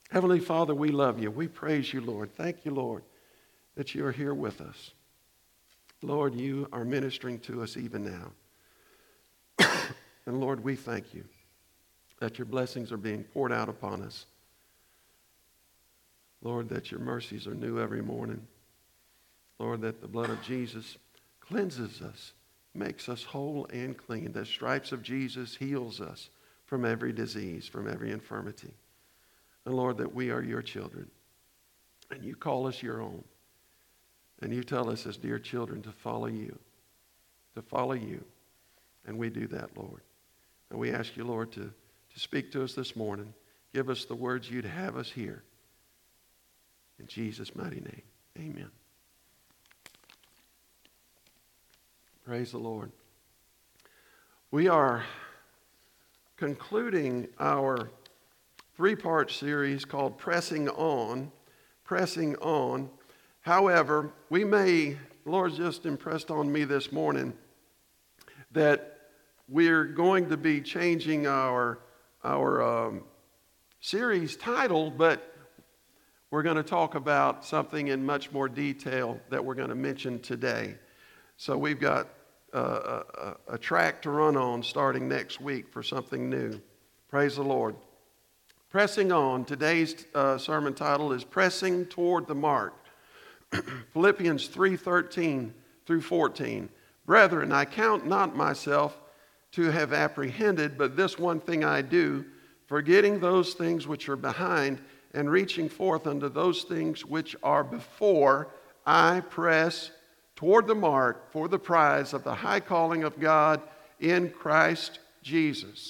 Heavenly Father, we love you. We praise you, Lord. Thank you, Lord, that you are here with us. Lord, you are ministering to us even now. And Lord, we thank you that your blessings are being poured out upon us. Lord, that your mercies are new every morning. Lord, that the blood of Jesus cleanses us, makes us whole and clean. The stripes of Jesus heals us from every disease, from every infirmity. And Lord, that we are your children. And you call us your own. And you tell us as dear children to follow you. To follow you. And we do that, Lord. And we ask you, Lord, to speak to us this morning. Give us the words you'd have us hear. In Jesus' mighty name, amen. Praise the Lord. We are concluding our three-part series called Pressing On. Pressing On. However, the Lord's just impressed on me this morning that we're going to be changing our series title, but we're going to talk about something in much more detail that we're going to mention today. So we've got a track to run on starting next week for something new. Praise the Lord. Pressing on. Today's sermon title is Pressing Toward the Mark. Philippians 3:13 through 14. Brethren, I count not myself to have apprehended, but this one thing I do, forgetting those things which are behind and reaching forth unto those things which are before, I press toward the mark for the prize of the high calling of God in Christ Jesus.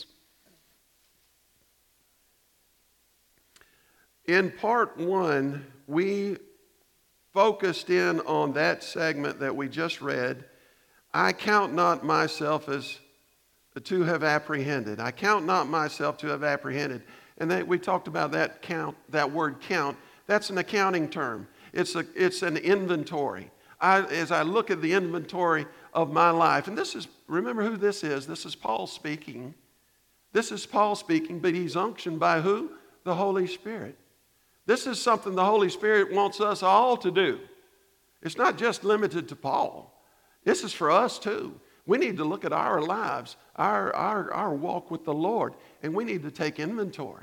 In part one, we focused in on that segment that we just read. I count not myself as to have apprehended. I count not myself to have apprehended. And we talked about that count, that word count. That's an accounting term. It's an inventory. As I look at the inventory of my life, and remember who this is. This is Paul speaking. This is Paul speaking, but he's unctioned by who? The Holy Spirit. This is something the Holy Spirit wants us all to do. It's not just limited to Paul. This is for us too. We need to look at our lives, our walk with the Lord, and we need to take inventory.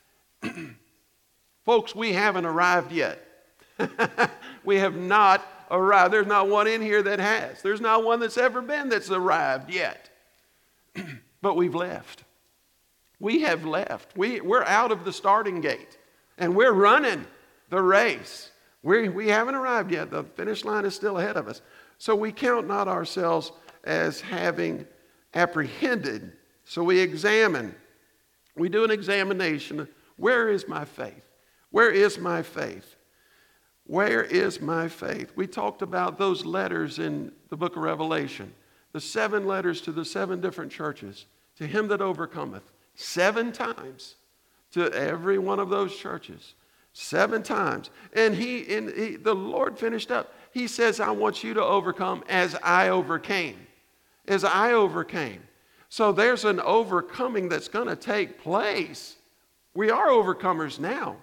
Folks, we haven't arrived yet. We have not arrived. There's not one in here that has. There's not one that's ever been that's arrived yet. But we've left. We have left. We're out of the starting gate, and we're running the race. We haven't arrived yet. The finish line is still ahead of us. So we count not ourselves as having apprehended. So we examine. We do an examination. Where is my faith? Where is my faith? Where is my faith? We talked about those letters in the book of Revelation. The 7 letters to the 7 different churches. To him that overcometh. 7 times. To every one of those churches. 7 times. And the Lord finished up. He says, I want you to overcome as I overcame. As I overcame. So there's an overcoming that's going to take place. We are overcomers now.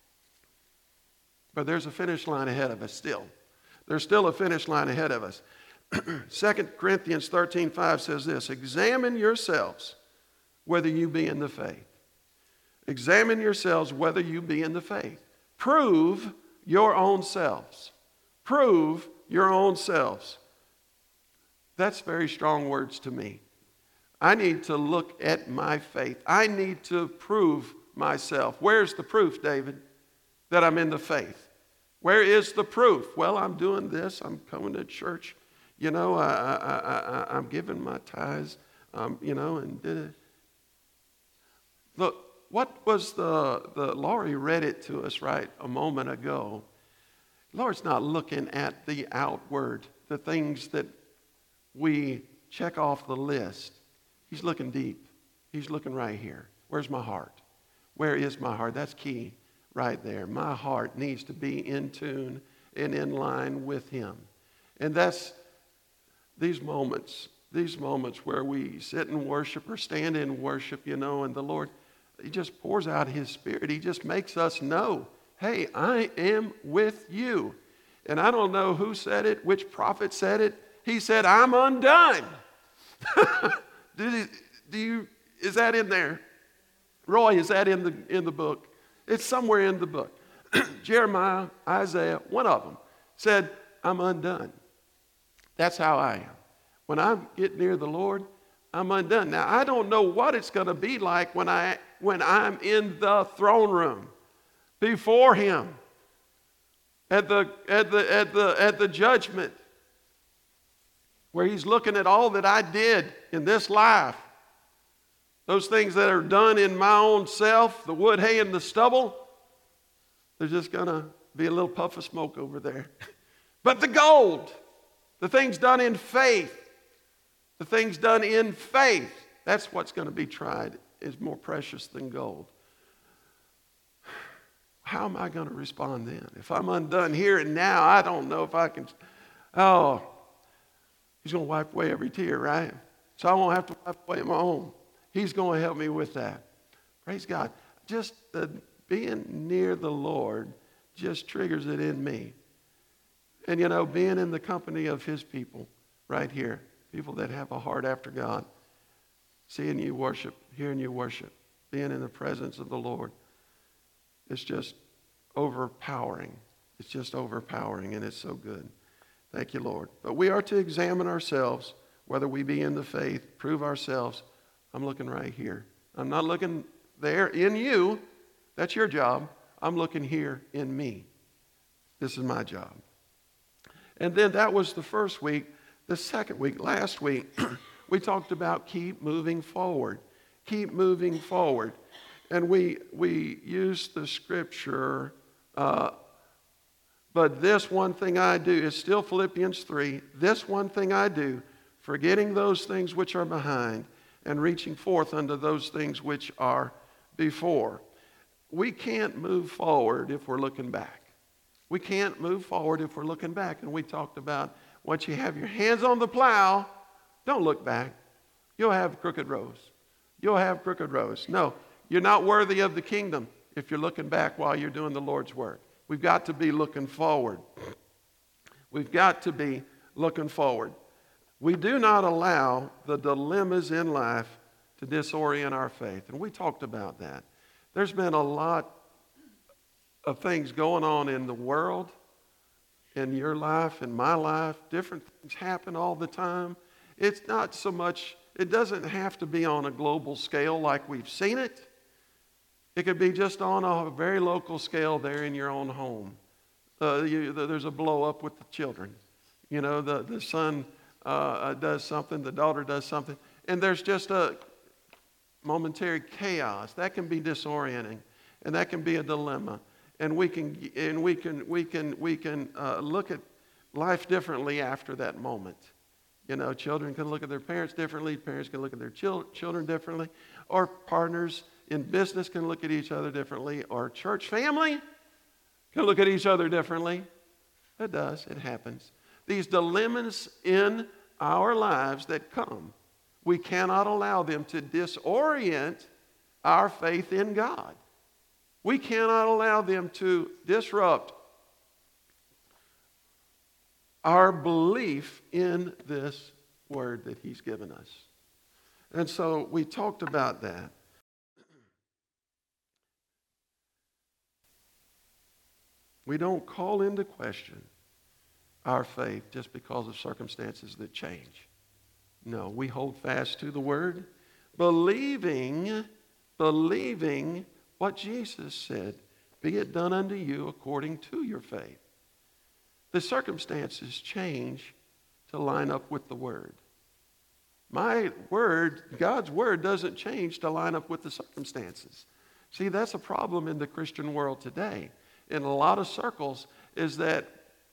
But there's a finish line ahead of us still. There's still a finish line ahead of us. 2 Corinthians 13:5 says this, examine yourselves whether you be in the faith. Examine yourselves whether you be in the faith. Prove your own selves. Prove your own selves. That's very strong words to me. I need to look at my faith. I need to prove myself. Where's the proof, David, that I'm in the faith? Where is the proof? Well, I'm doing this. I'm coming to church. You know, I'm giving my tithes, and did it. Look, what was the Laurie read it to us right a moment ago. Lord's not looking at the outward, the things that we check off the list. He's looking deep. He's looking right here. Where's my heart? Where is my heart? That's key right there. My heart needs to be in tune and in line with him. And that's these moments where we sit and worship or stand in worship, and the Lord, He just pours out his Spirit. He just makes us know, hey, I am with you. And I don't know who said it, which prophet said it. He said, I'm undone. Is that in there? Roy, is that in the book? It's somewhere in the book. Jeremiah, Isaiah, one of them said, I'm undone. That's how I am. When I get near the Lord, I'm undone. Now, I don't know what it's going to be like when I'm in the throne room before him at the judgment, where he's looking at all that I did in this life. Those things that are done in my own self, the wood, hay, and the stubble, there's just going to be a little puff of smoke over there. But the gold, the things done in faith, that's what's going to be tried, is more precious than gold. How am I going to respond then? If I'm undone here and now, I don't know if I can. Oh, he's going to wipe away every tear, right? So I won't have to wipe away my own. He's going to help me with that. Praise God. Just being near the Lord just triggers it in me. And, being in the company of his people right here, people that have a heart after God, seeing you worship, hearing you worship, being in the presence of the Lord, it's just overpowering. It's just overpowering, and it's so good. Thank you, Lord. But we are to examine ourselves, whether we be in the faith, prove ourselves. I'm looking right here. I'm not looking there in you. That's your job. I'm looking here in me. This is my job. And then that was the first week. The second week, last week, we talked about keep moving forward. Keep moving forward. And we used the scripture, but this one thing I do, it's still Philippians 3. This one thing I do, forgetting those things which are behind and reaching forth unto those things which are before. We can't move forward if we're looking back. We can't move forward if we're looking back. And we talked about once you have your hands on the plow, don't look back. You'll have crooked roads. You'll have crooked roads. No, you're not worthy of the kingdom if you're looking back while you're doing the Lord's work. We've got to be looking forward. We've got to be looking forward. We do not allow the dilemmas in life to disorient our faith. And we talked about that. There's been a lot of things going on in the world, in your life, in my life. Different things happen all the time. It's not so much, it doesn't have to be on a global scale like we've seen it. It could be just on a very local scale there in your own home. There's a blow up with the children. The son does something, the daughter does something, and there's just a momentary chaos. That can be disorienting, and that can be a dilemma. And we can look at life differently after that moment. Children can look at their parents differently. Parents can look at their children differently. Or partners in business can look at each other differently. Or church family can look at each other differently. It does. It happens. These dilemmas in our lives that come, we cannot allow them to disorient our faith in God. We cannot allow them to disrupt our belief in this word that he's given us. And so we talked about that. We don't call into question our faith just because of circumstances that change. No, we hold fast to the word, believing what Jesus said, be it done unto you according to your faith. The circumstances change to line up with the word. My word, God's word, doesn't change to line up with the circumstances. See, that's a problem in the Christian world today. In a lot of circles is that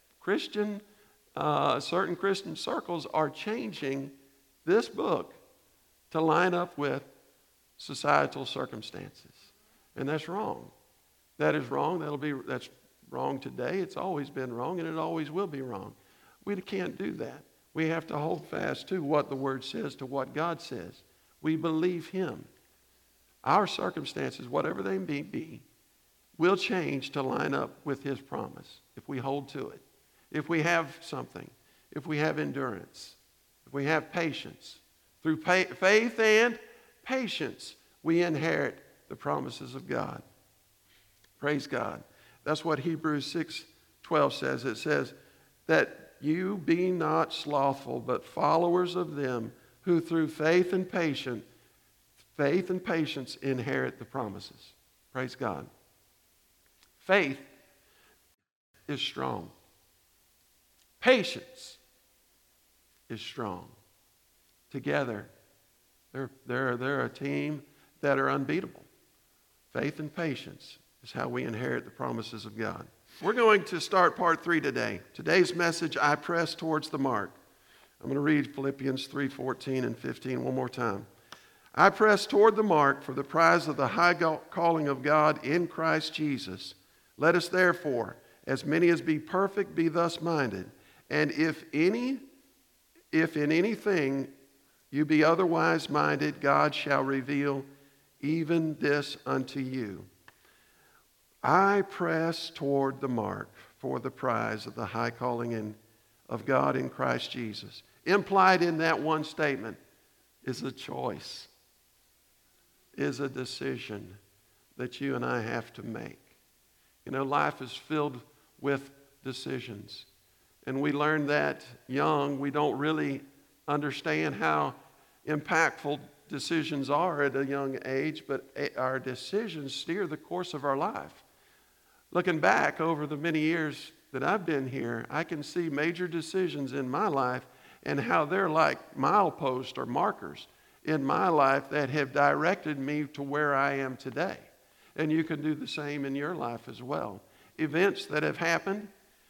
certain Christian circles are changing this book to line up with societal circumstances. And that's wrong. That is wrong. That's wrong today. It's always been wrong, and it always will be wrong. We can't do that. We have to hold fast to what the Word says, to what God says. We believe Him. Our circumstances, whatever they may be, will change to line up with his promise if we hold to it. If we have something, if we have endurance, if we have patience. Through faith and patience, we inherit the promises of God. Praise God. That's what Hebrews 6:12 says. It says that you be not slothful, but followers of them who through faith and patience inherit the promises. Praise God. Faith is strong. Patience is strong. Together, they're a team that are unbeatable. Faith and patience is how we inherit the promises of God. We're going to start part 3 today. Today's message, I press towards the mark. I'm going to read Philippians 3:14 and 15 one more time. I press toward the mark for the prize of the high calling of God in Christ Jesus. Let us therefore, as many as be perfect, be thus minded. And if in anything you be otherwise minded, God shall reveal even this unto you. I press toward the mark for the prize of the high calling of God in Christ Jesus. Implied in that one statement is a choice, is a decision that you and I have to make. You know, life is filled with decisions. And we learn that young. We don't really understand how impactful decisions are at a young age, but our decisions steer the course of our life. Looking back over the many years that I've been here, I can see major decisions in my life and how they're like mileposts or markers in my life that have directed me to where I am today. And you can do the same in your life as well. Events that have happened,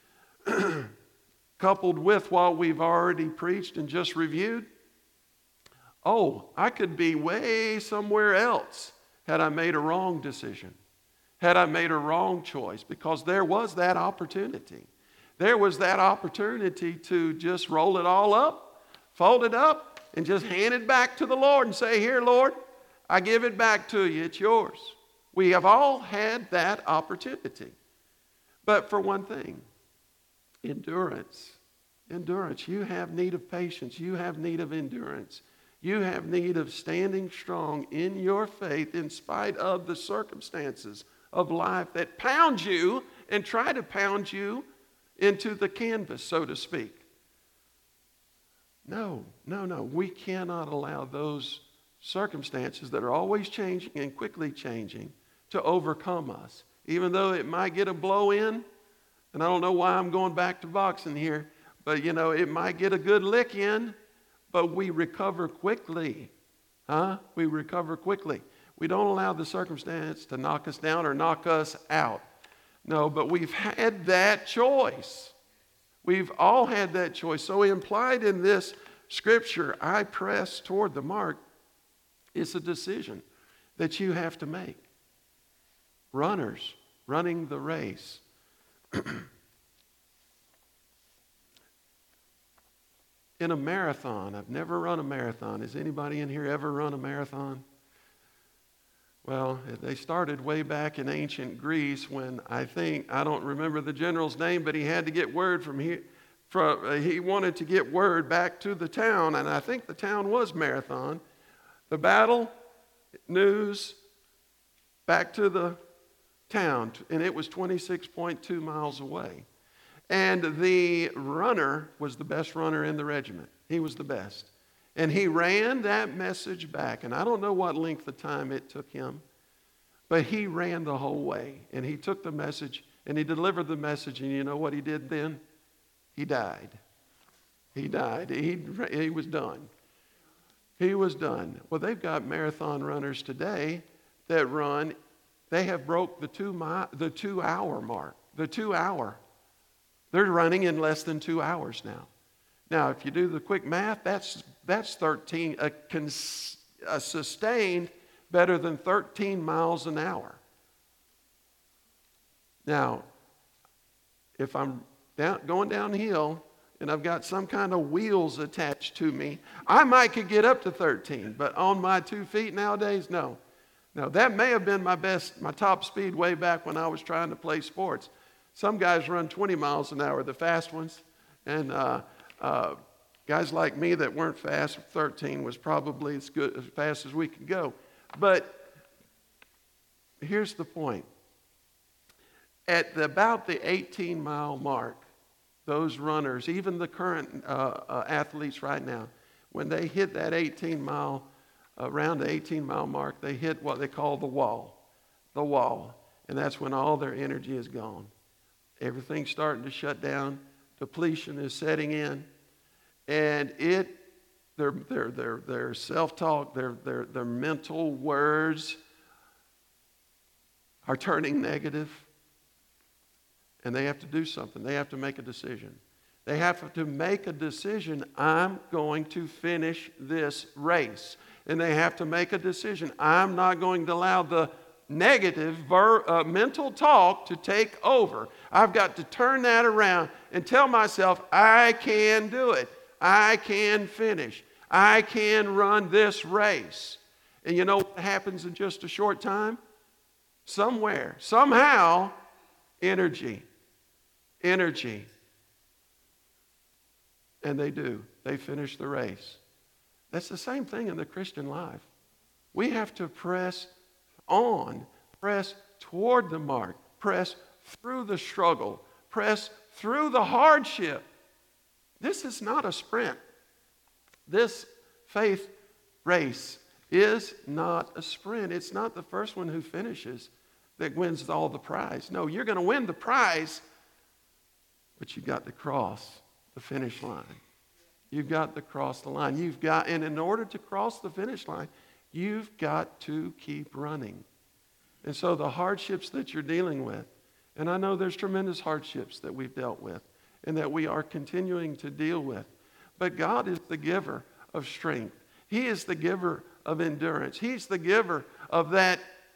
coupled with what we've already preached and just reviewed. Oh, I could be way somewhere else had I made a wrong decision, had I made a wrong choice, because there was that opportunity. There was that opportunity to just roll it all up, fold it up, and just hand it back to the Lord and say, here, Lord, I give it back to you. It's yours. We have all had that opportunity. But for one thing, endurance. Endurance. You have need of patience. You have need of endurance. You have need of standing strong in your faith in spite of the circumstances of life that pound you and try to pound you into the canvas, so to speak. No. We cannot allow those circumstances that are always changing and quickly changing to overcome us. Even though it might get a blow in, and I don't know why I'm going back to boxing here, but you know, it might get a good lick in, but we recover quickly. We recover quickly. We don't allow the circumstance to knock us down or knock us out. No, but we've had that choice. We've all had that choice. So implied in this scripture, I press toward the mark, is a decision that you have to make. Runners running the race. In a marathon, I've never run a marathon. Has anybody in here ever run a marathon? Well, they started way back in ancient Greece when I don't remember the general's name, but he had to get word from here. He wanted to get word back to the town, and I think the town was Marathon. The battle, news, back to the town, and it was 26.2 miles away. And the runner was the best runner in the regiment. He was the best. And he ran that message back. And I don't know what length of time it took him, but he ran the whole way. And he took the message and he delivered the message. And you know what he did then? He died. He died. He was done. He was done. Well, they've got marathon runners today that run. They have broke the 2 hour mark. The 2 hour. They're running in less than 2 hours now. Now, if you do the quick math, that's 13, a sustained better than 13 miles an hour. Now, if I'm going downhill and I've got some kind of wheels attached to me, I might could get up to 13, but on my 2 feet nowadays, no. Now, that may have been my top speed way back when I was trying to play sports. Some guys run 20 miles an hour, the fast ones. And guys like me that weren't fast, 13 was probably as fast as we could go. But here's the point. At about the 18-mile mark, those runners, even the current athletes right now, when they hit that around the 18-mile mark, they hit what they call the wall. And that's when all their energy is gone. Everything's starting to shut down. Depletion is setting in. And their self-talk, their mental words are turning negative. And they have to do something. They have to make a decision. They have to make a decision, I'm going to finish this race. And they have to make a decision, I'm not going to allow the negative mental talk to take over. I've got to turn that around and tell myself, I can do it. I can finish. I can run this race. And you know what happens in just a short time? Somewhere, somehow, energy. And they do. They finish the race. That's the same thing in the Christian life. We have to press on, press toward the mark, press through the struggle, press through the hardship. This is not a sprint. This faith race is not a sprint. It's not the first one who finishes that wins all the prize. No, you're going to win the prize, but you've got to cross the finish line. You've got to cross the line. And in order to cross the finish line, you've got to keep running. And so the hardships that you're dealing with, and I know there's tremendous hardships that we've dealt with and that we are continuing to deal with, but God is the giver of strength. He is the giver of endurance. He's the giver of that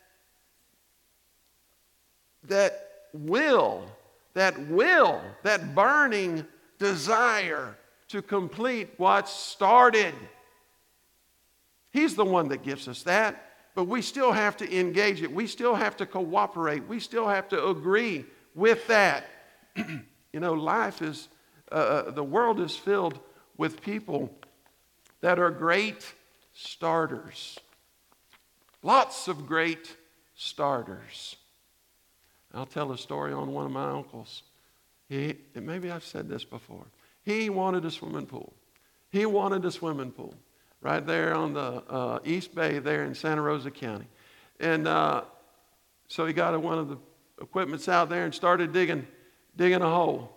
will, that burning desire to complete what's started. He's the one that gives us that, but we still have to engage it. We still have to cooperate. We still have to agree with that. You know, life is, the world is filled with people that are great starters. Lots of great starters. I'll tell a story on one of my uncles. Maybe I've said this before. He wanted a swimming pool. He wanted a swimming pool right there on the East Bay there in Santa Rosa County. And so he got one of the equipments out there and started digging a hole.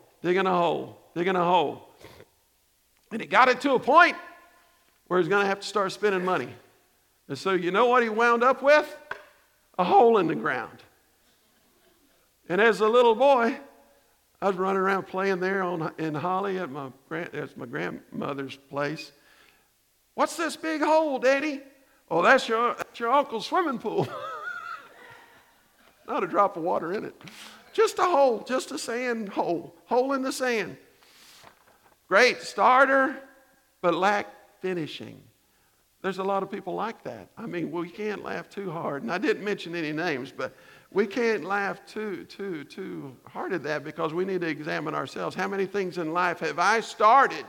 And he got it to a point where he's going to have to start spending money. And so you know what he wound up with? A hole in the ground. And as a little boy, I was running around playing there in Holly at my grandmother's place. What's this big hole, Daddy? Oh, that's your uncle's swimming pool. Not a drop of water in it. Just a hole, just a sand hole. Hole in the sand. Great starter, but lack finishing. There's a lot of people like that. I mean, we can't laugh too hard. And I didn't mention any names, but we can't laugh too hard at that because we need to examine ourselves. How many things in life have I started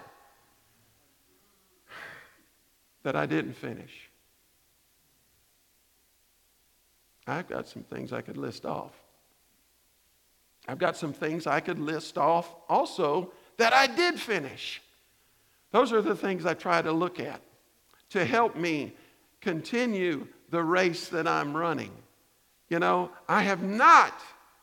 that I didn't finish? I've got some things I could list off. I've got some things I could list off also that I did finish. Those are the things I try to look at to help me continue the race that I'm running. You know, I have not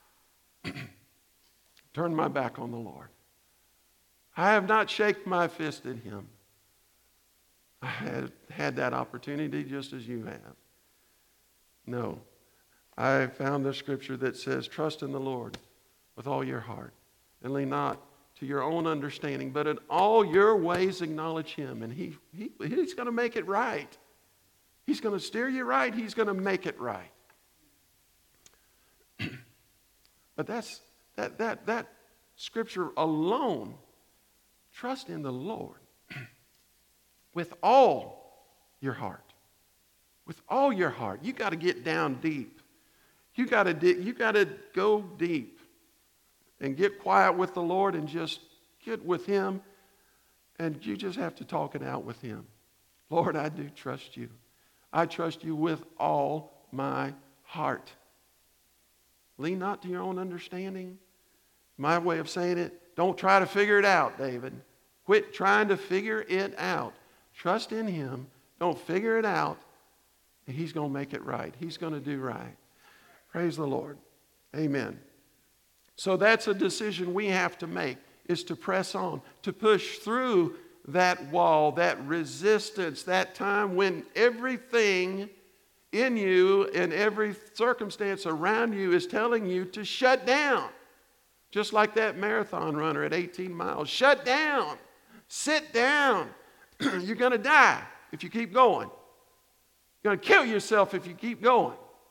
turned my back on the Lord. I have not shaken my fist at Him. I have had that opportunity just as you have. No, I found the scripture that says, trust in the Lord with all your heart and lean not to your own understanding, but in all your ways acknowledge Him, and He's going to make it right. He's going to steer you right. He's going to make it right. But that scripture alone, trust in the Lord with all your heart with all your heart. You got to get down deep. You got to go deep and get quiet with the Lord and just get with Him. And you just have to talk it out with Him. Lord, I do trust you. I trust you with all my heart. Lean not to your own understanding. My way of saying it, don't try to figure it out, David. Quit trying to figure it out. Trust in Him. Don't figure it out. And He's going to make it right. He's going to do right. Praise the Lord. Amen. So that's a decision we have to make, is to press on, to push through that wall, that resistance, that time when everything in you and every circumstance around you is telling you to shut down. Just like that marathon runner at 18 miles. Shut down. Sit down. You're going to die if you keep going. You're going to kill yourself if you keep going.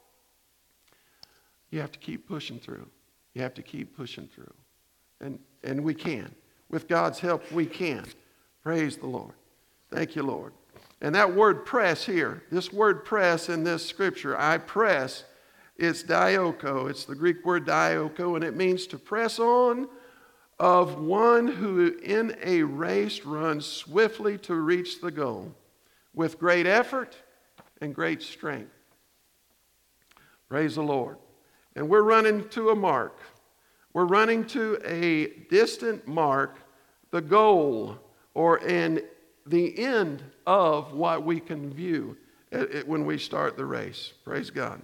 You have to keep pushing through. You have to keep pushing through. And we can. With God's help, we can. Praise the Lord. Thank you, Lord. And that word press here, this word press in this scripture, I press, it's dioko. It's the Greek word dioko, and it means to press on of one who in a race runs swiftly to reach the goal with great effort and great strength. Praise the Lord. And we're running to a mark. We're running to a distant mark, the goal, or the end of what we can view when we start the race. Praise God.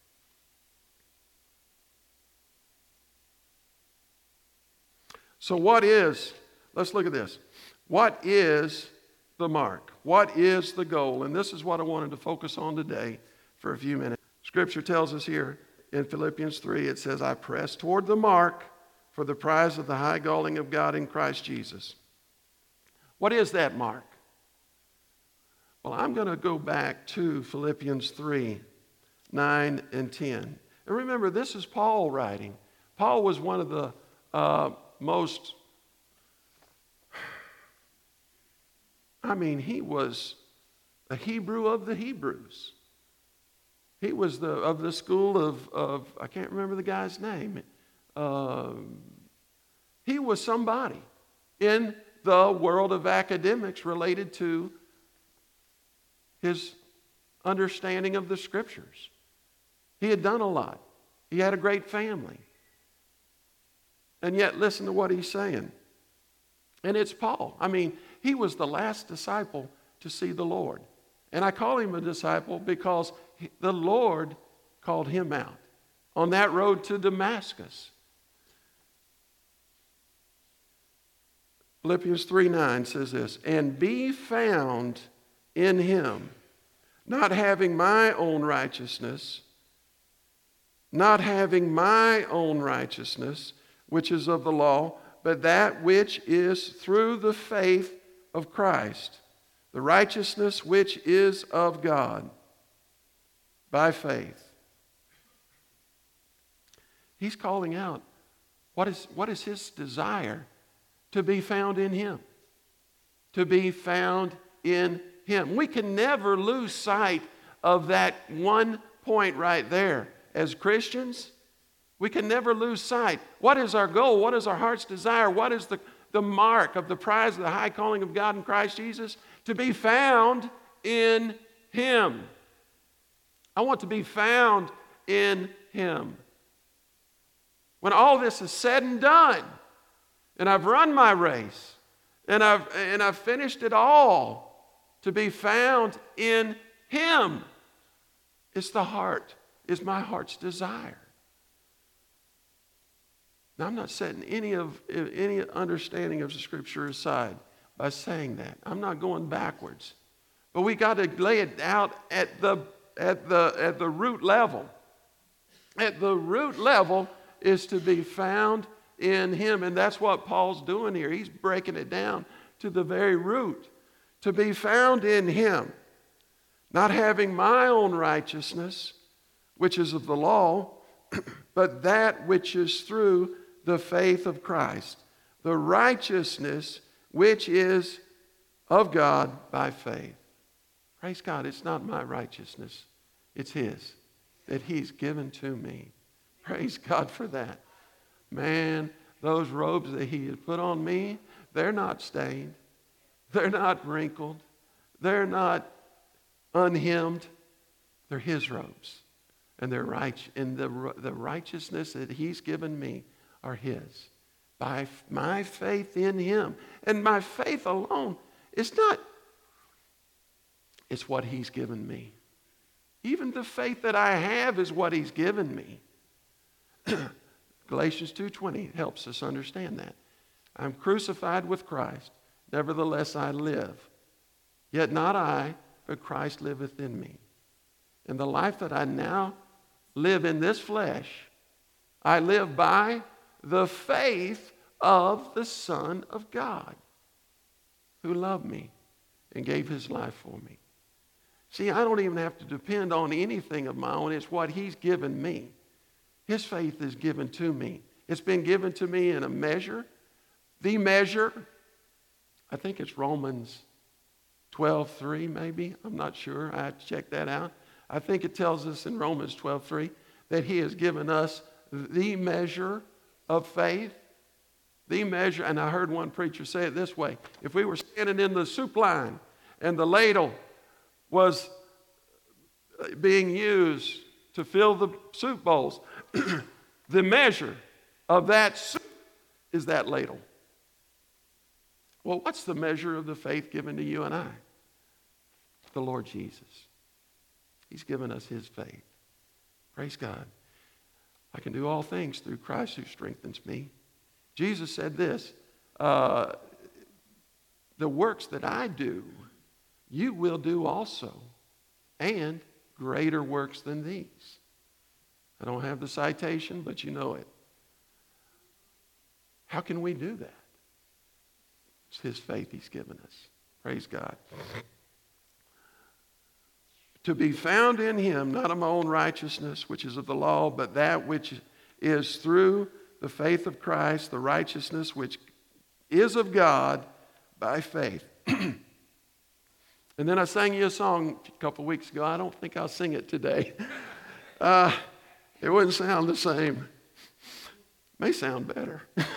So let's look at this. What is the mark? What is the goal? And this is what I wanted to focus on today for a few minutes. Scripture tells us here in Philippians 3, it says, I press toward the mark for the prize of the high calling of God in Christ Jesus. What is that mark? Well, I'm going to go back to Philippians 3, 9 and 10. And remember, this is Paul writing. Paul was one of the he was a Hebrew of the Hebrews. He was of the school of I can't remember the guy's name. He was somebody in the world of academics related to his understanding of the Scriptures. He had done a lot. He had a great family. And yet, listen to what he's saying. And it's Paul. He was the last disciple to see the Lord. And I call him a disciple because the Lord called him out on that road to Damascus. Philippians 3:9 says this, and be found in him, not having my own righteousness, which is of the law, but that which is through the faith of Christ, the righteousness which is of God by faith. He's calling out what is his desire? To be found in him. To be found in him. We can never lose sight of that one point right there. As Christians, we can never lose sight. What is our goal? What is our heart's desire? What is the mark of the prize of the high calling of God in Christ Jesus? To be found in him. I want to be found in him. When all this is said and done, and I've run my race, and I've finished it all, to be found in him is my heart's desire. Now, I'm not setting any understanding of the Scripture aside by saying that. I'm not going backwards. But we got to lay it out at the root level. At the root level is to be found in him. And that's what Paul's doing here. He's breaking it down to the very root. To be found in him, not having my own righteousness, which is of the law, but that which is through the faith of Christ, the righteousness which is of God by faith. Praise God, it's not my righteousness. It's His that He's given to me. Praise God for that. Man, those robes that He has put on me, they're not stained. They're not wrinkled. They're not unhemmed. They're His robes. And they're right, and the righteousness that He's given me are His. By my faith in Him. And my faith alone is not, it's what He's given me. Even the faith that I have is what He's given me. Galatians 2:20 helps us understand that. I'm crucified with Christ. Nevertheless I live. Yet not I, but Christ liveth in me. And the life that I now live in this flesh, I live by the faith of the Son of God, who loved me and gave His life for me. See, I don't even have to depend on anything of my own. It's what He's given me. His faith is given to me. It's been given to me in a measure. The measure, I think it's Romans 12:3 maybe. I'm not sure. I have to check that out. I think it tells us in Romans 12:3 that He has given us the measure of faith. The measure, and I heard one preacher say it this way. If we were standing in the soup line and the ladle was being used to fill the soup bowls, the measure of that soup is that ladle. Well, what's the measure of the faith given to you and I? The Lord Jesus. He's given us His faith. Praise God. I can do all things through Christ who strengthens me. Jesus said this, the works that I do, you will do also, and greater works than these. I don't have the citation, but you know it. How can we do that? It's His faith He's given us. Praise God. To be found in Him, not of my own righteousness, which is of the law, but that which is through the faith of Christ, the righteousness which is of God by faith. And then I sang you a song a couple weeks ago. I don't think I'll sing it today. It wouldn't sound the same. May sound better.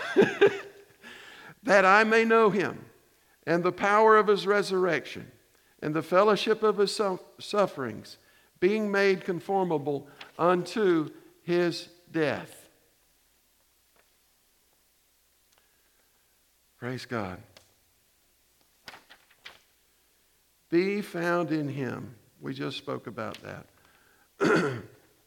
That I may know Him and the power of His resurrection and the fellowship of His sufferings, being made conformable unto His death. Praise God. Be found in Him. We just spoke about that.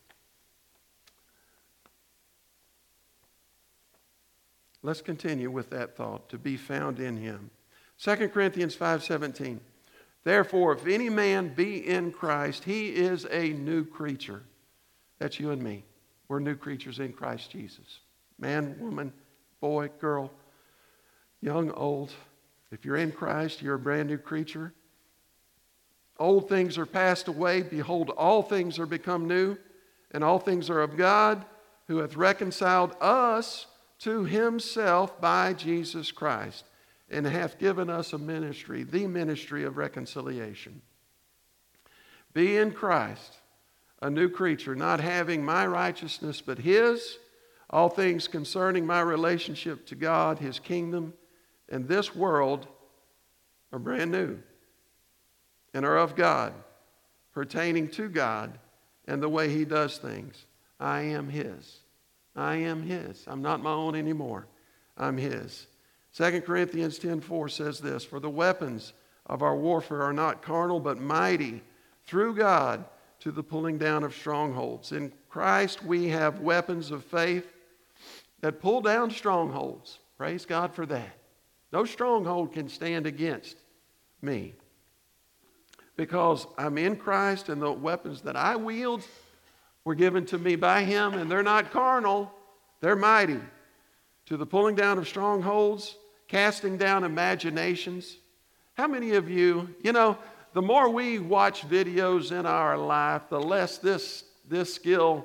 Let's continue with that thought, to be found in Him. 2 Corinthians 5:17. Therefore, if any man be in Christ, he is a new creature. That's you and me. We're new creatures in Christ Jesus. Man, woman, boy, girl, young, old. If you're in Christ, you're a brand new creature. Old things are passed away. Behold, all things are become new. And all things are of God, who hath reconciled us to Himself by Jesus Christ, and hath given us a ministry, the ministry of reconciliation. Be in Christ, a new creature, not having my righteousness but His, all things concerning my relationship to God, His kingdom, and this world are brand new and are of God, pertaining to God and the way He does things. I am His. I am His. I'm not my own anymore. I'm His. 2 Corinthians 10:4 says this, for the weapons of our warfare are not carnal, but mighty through God to the pulling down of strongholds. In Christ we have weapons of faith that pull down strongholds. Praise God for that. No stronghold can stand against me, because I'm in Christ, and the weapons that I wield were given to me by Him, and they're not carnal, they're mighty to the pulling down of strongholds, casting down imaginations. How many of you, the more we watch videos in our life, the less this skill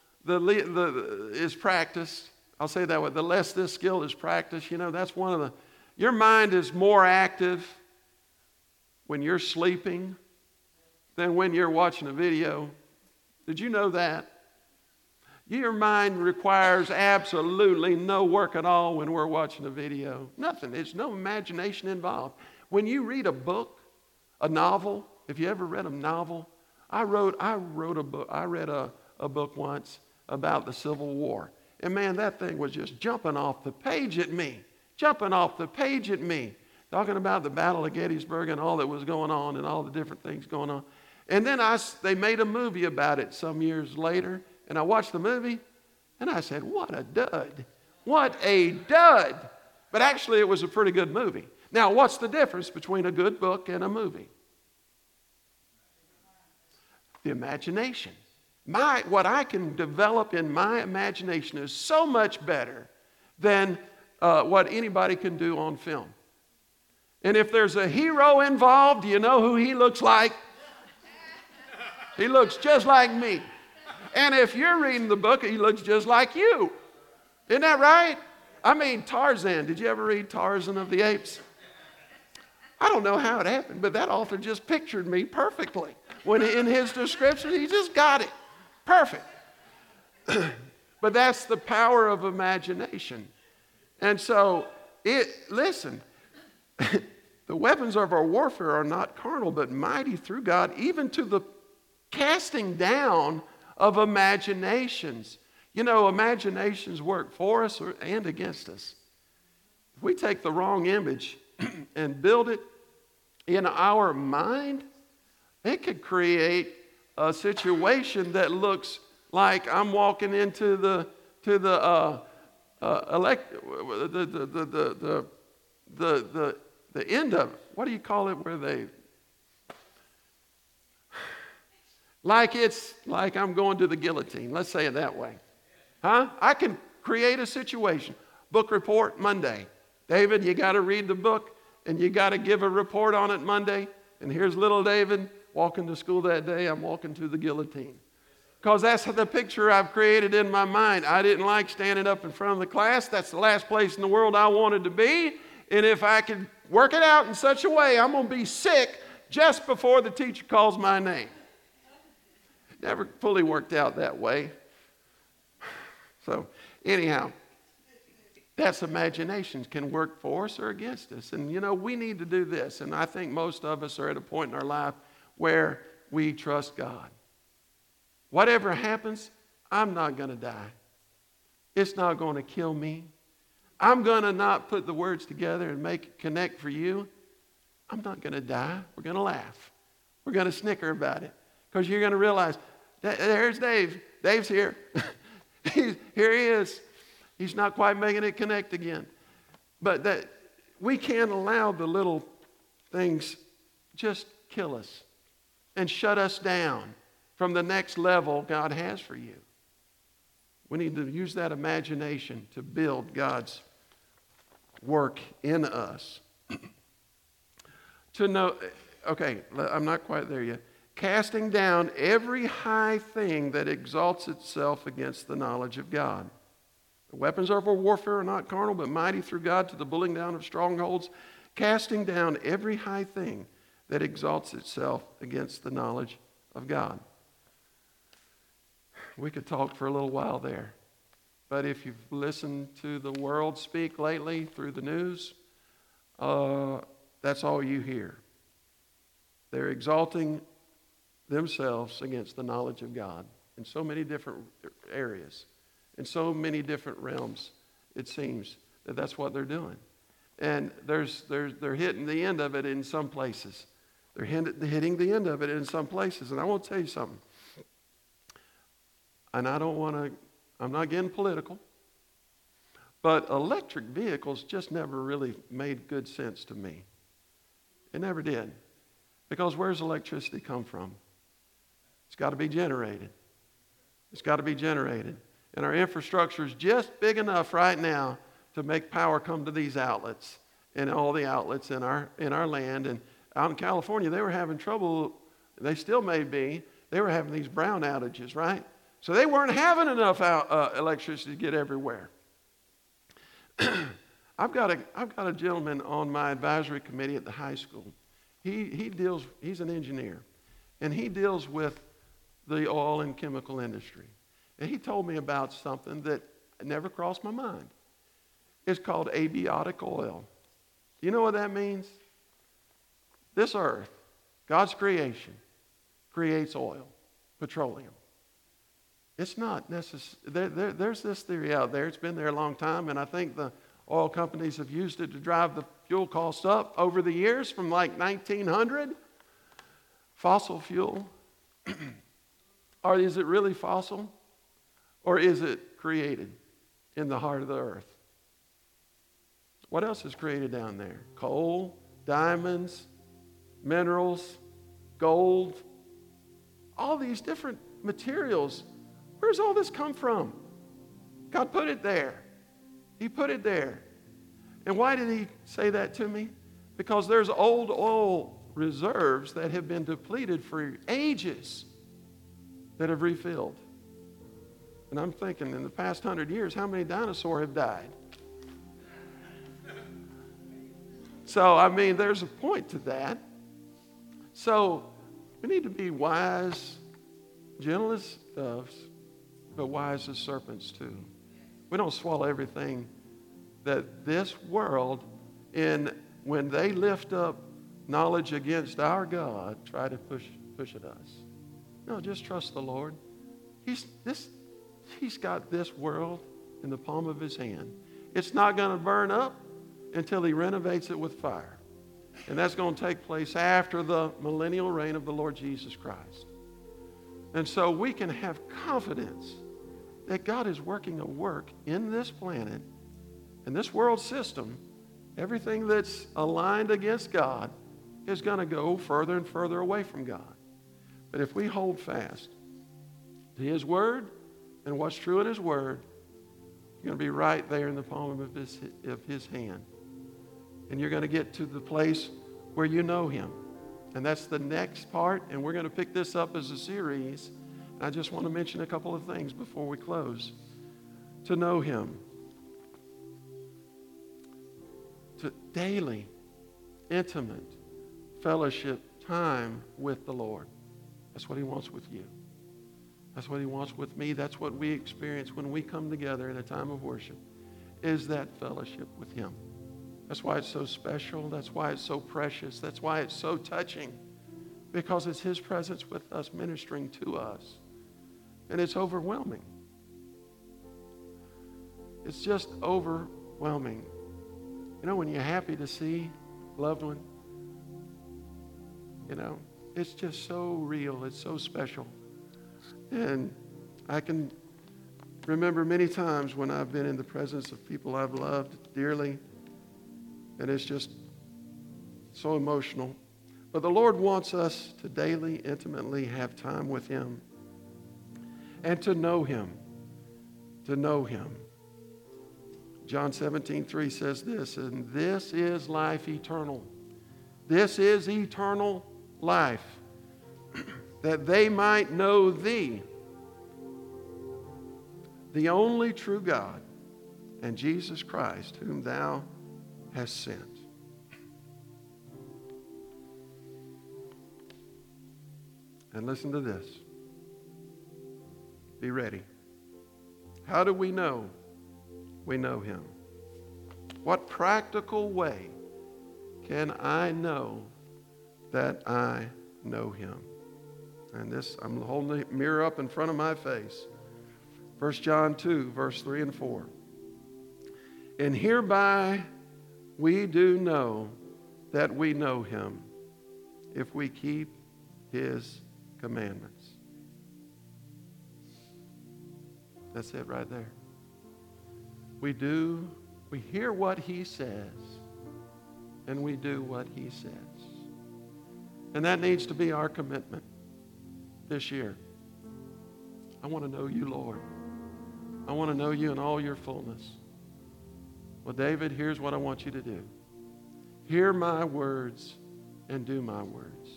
is practiced. I'll say that way. The less this skill is practiced, that's one of your mind is more active when you're sleeping than when you're watching a video. Did you know that? Your mind requires absolutely no work at all when we're watching a video. Nothing. There's no imagination involved. When you read a book, a novel, if you ever read a novel, I read a book once about the Civil War. And man, that thing was just jumping off the page at me. Talking about the Battle of Gettysburg and all that was going on and all the different things going on. And then they made a movie about it some years later. And I watched the movie, and I said, what a dud. What a dud. But actually, it was a pretty good movie. Now, what's the difference between a good book and a movie? The imagination. What I can develop in my imagination is so much better than what anybody can do on film. And if there's a hero involved, do you know who he looks like? He looks just like me. And if you're reading the book, he looks just like you. Isn't that right? I mean, Tarzan. Did you ever read Tarzan of the Apes? I don't know how it happened, but that author just pictured me perfectly. When in his description, he just got it. Perfect. But that's the power of imagination. And so, listen, the weapons of our warfare are not carnal, but mighty through God, even to the casting down of imaginations. You know, imaginations work for us and against us. If we take the wrong image and build it in our mind, it could create a situation that looks like I'm walking into the end of it. What do you call it? Where they it's like I'm going to the guillotine. Let's say it that way. I can create a situation. Book report Monday. David, you got to read the book and you got to give a report on it Monday. And here's little David walking to school that day. I'm walking to the guillotine. Because that's the picture I've created in my mind. I didn't like standing up in front of the class. That's the last place in the world I wanted to be. And if I could work it out in such a way, I'm going to be sick just before the teacher calls my name. Never fully worked out that way. So anyhow, that's imaginations can work for us or against us. And you know, we need to do this. And I think most of us are at a point in our life where we trust God. Whatever happens, I'm not going to die. It's not going to kill me. I'm going to not put the words together and make it connect for you. I'm not going to die. We're going to laugh. We're going to snicker about it. Because you're going to realize, there's Dave. Dave's here. Here he is. He's not quite making it connect again. But that we can't allow the little things just kill us and shut us down from the next level God has for you. We need to use that imagination to build God's work in us. To know, okay, I'm not quite there yet. Casting down every high thing that exalts itself against the knowledge of God. The weapons of our warfare are not carnal, but mighty through God to the pulling down of strongholds, casting down every high thing that exalts itself against the knowledge of God. We could talk for a little while there, but if you've listened to the world speak lately through the news, that's all you hear. They're exalting themselves against the knowledge of God in so many different areas, in so many different realms. It seems that that's what they're doing, and they're hitting the end of it in some places. They're hitting the end of it in some places, and I want to tell you something. And I'm not getting political, but electric vehicles just never really made good sense to me. It never did. Because where's electricity come from? It's got to be generated. It's got to be generated. And our infrastructure is just big enough right now to make power come to these outlets and all the outlets in our land. And out in California, they were having trouble. They still may be. They were having these brown outages, right? So they weren't having enough electricity to get everywhere. I've got a gentleman on my advisory committee at the high school. He's an engineer. And he deals with the oil and chemical industry. And he told me about something that never crossed my mind. It's called abiotic oil. Do you know what that means? This earth, God's creation, creates oil, petroleum. It's not necessary. There's this theory out there. It's been there a long time, and I think the oil companies have used it to drive the fuel costs up over the years from like 1900. Fossil fuel. Or is it really fossil? Or is it created in the heart of the earth? What else is created down there? Coal, diamonds, minerals, gold, all these different materials. Where's all this come from? God put it there. He put it there. And why did he say that to me? Because there's old oil reserves that have been depleted for ages that have refilled. And I'm thinking, in the past 100 years, how many dinosaurs have died? So, I mean, there's a point to that. So, we need to be wise, gentle as doves, but wise as serpents too. We don't swallow everything that this world, when they lift up knowledge against our God, try to push at us. No, just trust the Lord. He's got this world in the palm of his hand. It's not going to burn up until he renovates it with fire. And that's going to take place after the millennial reign of the Lord Jesus Christ. And so we can have confidence that God is working a work in this planet, in this world system. Everything that's aligned against God is going to go further and further away from God. But if we hold fast to his word and what's true in his word, you're going to be right there in the palm of his hand. And you're going to get to the place where you know him. And that's the next part, and we're going to pick this up as a series. And I just want to mention a couple of things before we close. To know him. To daily, intimate fellowship time with the Lord. That's what he wants with you. That's what he wants with me. That's what we experience when we come together in a time of worship, is that fellowship with him. That's why it's so special. That's why it's so precious. That's why it's so touching, because it's his presence with us, ministering to us. And it's overwhelming. It's just overwhelming. You know, when you're happy to see a loved one, you know, it's just so real. It's so special. And I can remember many times when I've been in the presence of people I've loved dearly, and it's just so emotional. But the Lord wants us to daily, intimately have time with him and to know him. To know him. John 17:3 says this, and this is life eternal. This is eternal life, that they might know thee, the only true God, and Jesus Christ, whom thou hast sent. And listen to this. Be ready. How do we know we know him? What practical way can I know that I know him? And this, I'm holding the mirror up in front of my face. 1 John 2, verse 3 and 4. And hereby we do know that we know him, if we keep his commandments. That's it right there. We hear what he says, and we do what he says. And that needs to be our commitment this year. I want to know you, Lord. I want to know you in all your fullness. Well, David, here's what I want you to do. Hear my words and do my words.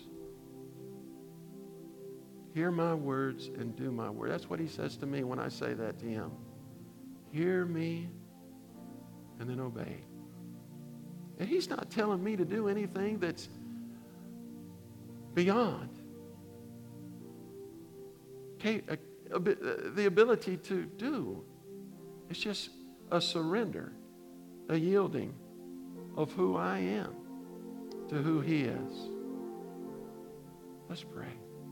Hear my words and do my word. That's what he says to me when I say that to him. Hear me and then obey. And he's not telling me to do anything that's beyond. the ability to do. It's just a surrender, a yielding of who I am to who He is. Let's pray.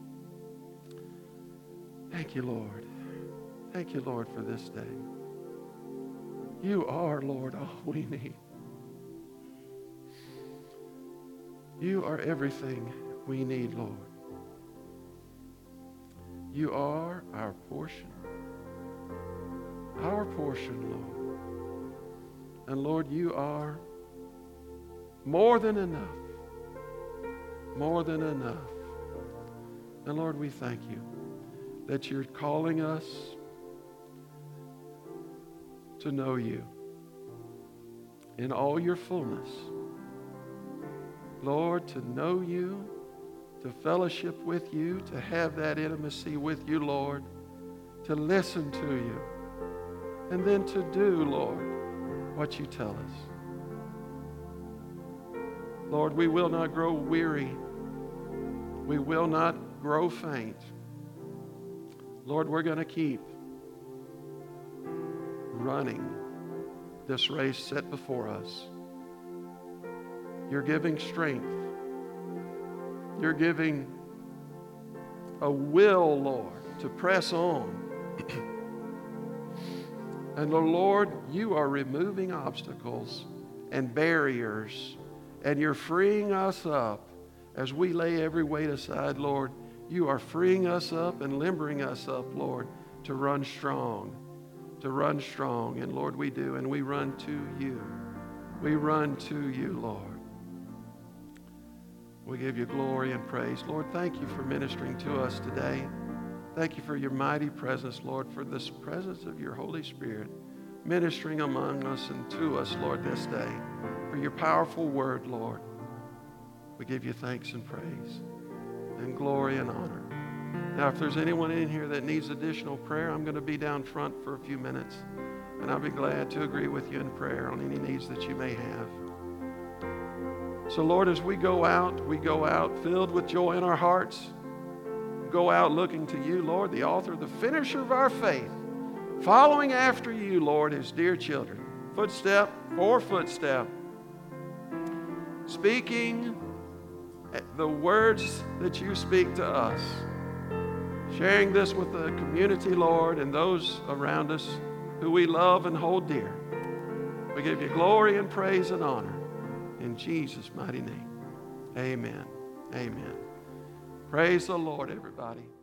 Thank you, Lord. Thank you, Lord, for this day. You are, Lord, all we need. You are everything we need, Lord. You are our portion. Our portion, Lord. And Lord, you are more than enough. More than enough. And Lord, we thank you that you're calling us to know you in all your fullness. Lord, to know you, to fellowship with you, to have that intimacy with you, Lord, to listen to you, and then to do, Lord, what you tell us. Lord, we will not grow weary. We will not grow faint. Lord, we're going to keep running this race set before us. You're giving strength. You're giving a will, Lord, to press on. And Lord, you are removing obstacles and barriers, and you're freeing us up as we lay every weight aside, Lord. You are freeing us up and limbering us up, Lord, to run strong. To run strong. And Lord, we do, and we run to you. We run to you, Lord. We give you glory and praise. Lord, thank you for ministering to us today. Thank you for your mighty presence, Lord, for this presence of your Holy Spirit ministering among us and to us, Lord, this day. For your powerful word, Lord. We give you thanks and praise and glory and honor. Now, if there's anyone in here that needs additional prayer, I'm going to be down front for a few minutes, and I'll be glad to agree with you in prayer on any needs that you may have. So, Lord, as we go out filled with joy in our hearts, go out looking to you, Lord, the author, the finisher of our faith, following after you, Lord, as dear children, footstep for footstep, speaking the words that you speak to us, sharing this with the community, Lord, and those around us who we love and hold dear. We give you glory and praise and honor in Jesus' mighty name. Amen. Amen. Praise the Lord, everybody.